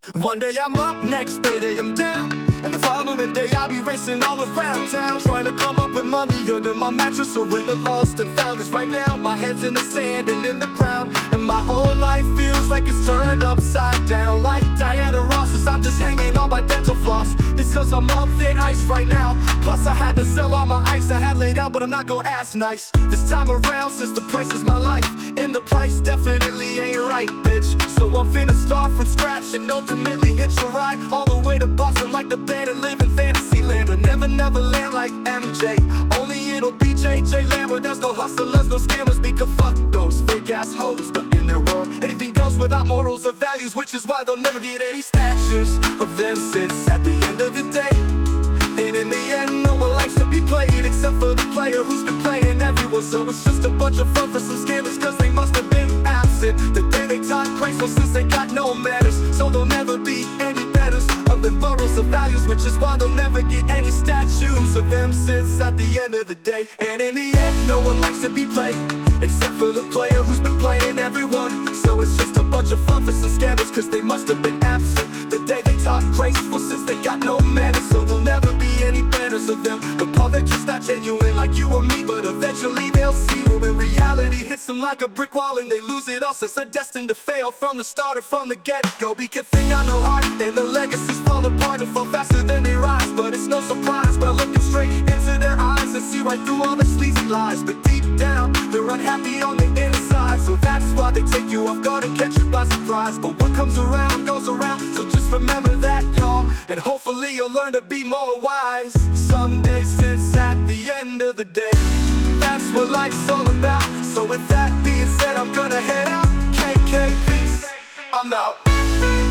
One day I'm up, next day I'm down, and the following day I'll be racing all around town, trying to come up with money under my mattress. So when the lost and found is right now, my head's in the sand and in the ground, and my whole life feels like it's turned upside down. Like Diana Ross's, I'm just hanging on my dental floss. It's cause I'm up thin ice right now. Plus I had to sell all my ice I had laid out, but I'm not gonna ask nice this time around, since the price is my life, and the price definitely ain't right, bitch. So I'm finna start from scratch and ultimately hitch a ride all the way to Boston like the band and live in fantasy land. But never land like MJ. Only it'll be JJ Land, where there's no hustlers, no scammers. Because fuck those fake ass hoes stuck in their world. Anything goes without morals or values, which is why they'll never get any statues of them, since at the end of the day, and in the end, no one likes to be played except for the player who's been playing everyone. So it's just a bunch of fun for some scammers, cause they must have been absent the day they taught graceful, since they got no manners. So they'll never be any better of the morals or values, which is why they'll never get any statues of them, since at the end of the day, and in the end, no one likes to be played except for the player who's been playing everyone. So it's just a bunch of fun for some scammers, cause they must have been absent the day they taught graceful, since they got no manners. So they'll never be any banners of them. But Paul, they're just not genuine like you or me. But eventually they'll see when reality hits them like a brick wall, and they lose it all, since they're destined to fail from the start or from the get-go. Because they got no heart, and the legacies fall apart and fall faster than they rise. But it's no surprise by looking straight into their eyes and see right through all the sleazy lies. But deep down, they're unhappy on the inside. So that's why they take you off guard and catch you by surprise. But what comes around goes around, so just remember that, y'all, and hopefully you'll learn to be more wise someday, since at the end of the day, that's what life's all about. So with that being said, I'm gonna head out. KK, peace, I'm out.